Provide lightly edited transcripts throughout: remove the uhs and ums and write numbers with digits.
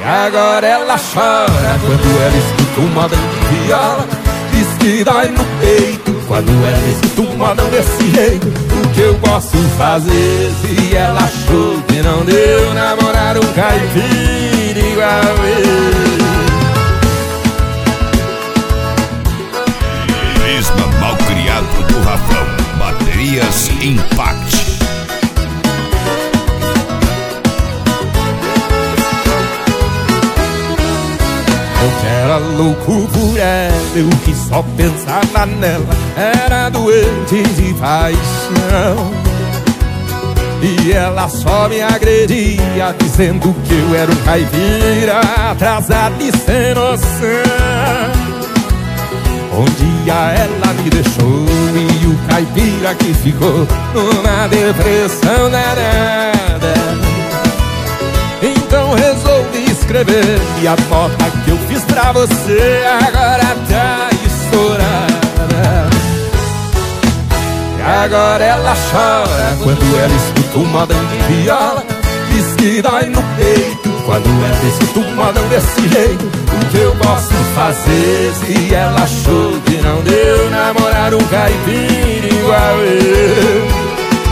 Agora ela chora quando ela escuta um modão de viola. Diz que dói no peito quando ela escuta um modão desse jeito. O que eu posso fazer se ela achou que não deu namorar um caipira igual eu? Carisma malcriado do Rafão. Baterias Impact. Eu era louco por ela, eu que só pensava nela. Era doente de paixão. E ela só me agredia, dizendo que eu era um caipira atrasado e sem noção. Um dia ela me deixou e o caipira que ficou numa depressão danada. Então resolvi escrever e a nota que eu fiz pra você agora tá estourada. E agora ela chora quando ela escuta um modão de viola. Diz que dói no peito quando ela escuta um modão desse jeito. O que eu posso fazer se ela achou que não deu namorar um caipira igual eu?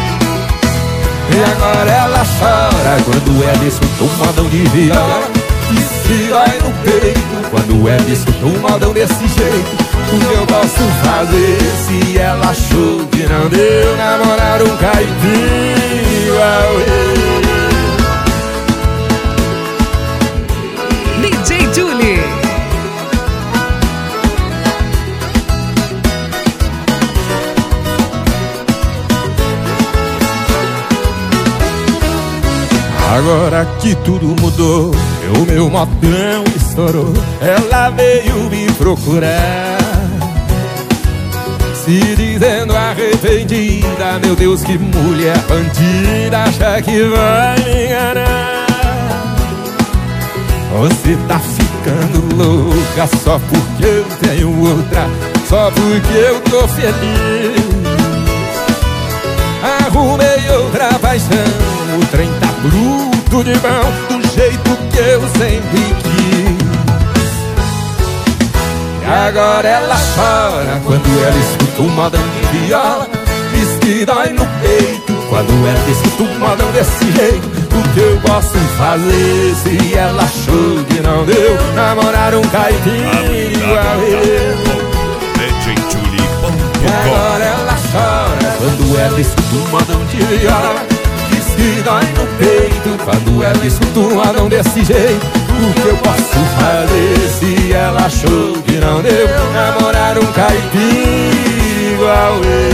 E agora ela chora quando ela escuta um modão de viola. Diz que dói no peito quando ela escuta um modão desse jeito. O que eu posso fazer se ela achou que não deu namorar um caipira igual eu? DJ Julie. Agora que tudo mudou, o meu modão estourou. Ela veio me procurar, se dizendo arrependida. Meu Deus, que mulher bandida, acha que vai me enganar. Você tá ficando louca só porque eu tenho outra, só porque eu tô feliz. Arrumei outra paixão, o trem tá bruto de mão, do jeito que eu sempre quis. E agora ela chora quando ela escuta um modão de viola. Diz que dói no peito quando ela escuta um modão desse jeito. O que eu posso fazer se ela achou que não deu namorar um caipira igual eu? E agora ela chora quando ela escuta um modão de viola. Diz que dói no peito quando ela escuta um modão desse jeito. O que eu posso fazer se ela achou que não deu namorar um caipira igual eu?